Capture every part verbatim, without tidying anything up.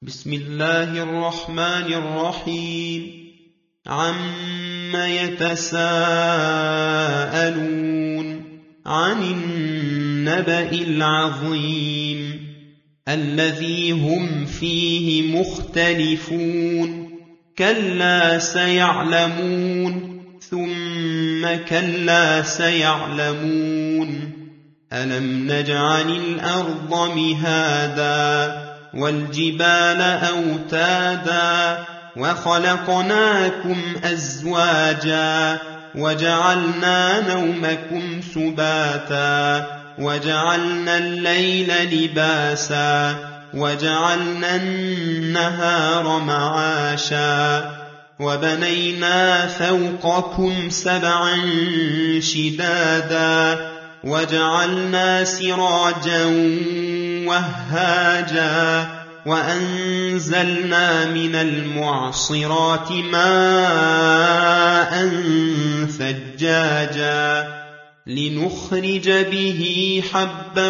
بسم الله الرحمن الرحيم عم يتساءلون عن النبأ العظيم الذي هم فيه مختلفون كلا سيعلمون ثم كلا سيعلمون ألم نجعل الأرض مهادا والجبال أوتادا وخلقناكم أزواجا وجعلنا نومكم سباتا وجعلنا الليل لباسا وجعلنا النهار معاشا وبنينا فوقكم سبعا شدادا وجعلنا سراجا وهاجا وأنزلنا من المعصرات ماء ثجاجا لنخرج به حبا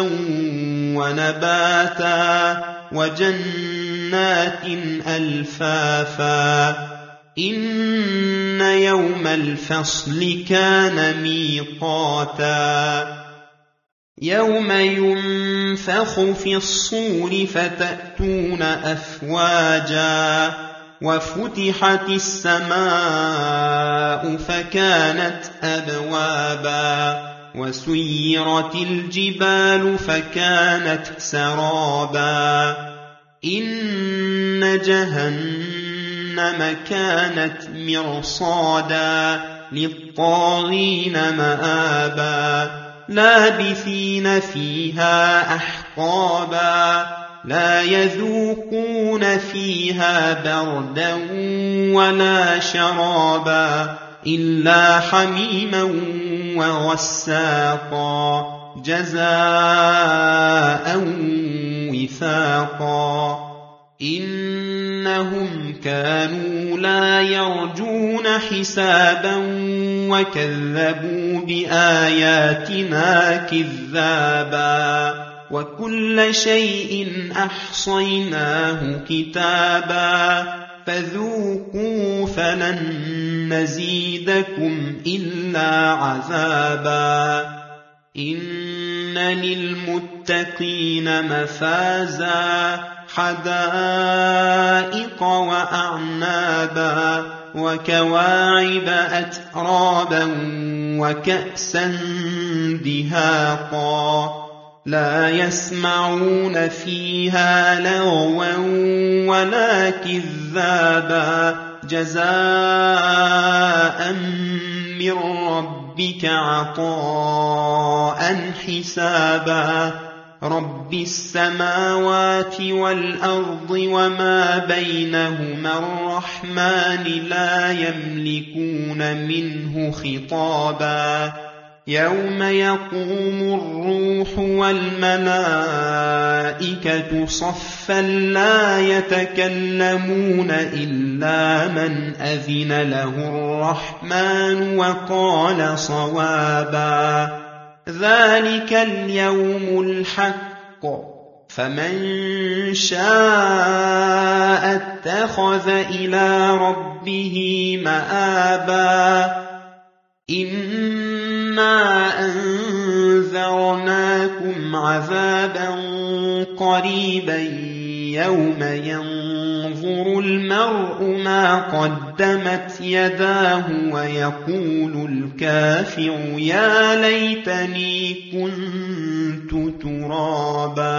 ونباتا وجنات ألفافا إن يوم الفصل كان ميقاتا يوم ينفخ في الصور فتأتون أفواجا وفتحت السماء فكانت أبوابا وسيرت الجبال فكانت سرابا إن جهنم كانت مرصادا للطاغين مآبا لابثين فيها أحقابا لا يذوقون فيها بردا ولا شرابا إلا حميما وغساقا جزاء وفاقا إنهم كانوا لا يرجون حسابا وكذبوا بآياتنا كذابا وكل شيء أحصيناه كتابا فذوقوا فلن نزيدكم إلا عذابا إن للمتقين مفازا حدائق وأعنابا وكواعب أترابا وكأسا دهاقا لا يسمعون فيها لغوا ولا كذابا جزاء من ربك عطاء حسابا رب السماوات والأرض وما بينهما الرحمن لا يملكون منه خطابا يوم يقوم الروح والملائكة صفا لا يتكلمون إلا من أذن له الرحمن وقال صوابا ذلك اليوم الحق فمن شاء اتخذ إلى ربه مآبا إنا أنذرناكم عذابا قريبا يوم ينظر المرء ما قدمت يداه ويقول الكافر يا ليتني كنت ترابا.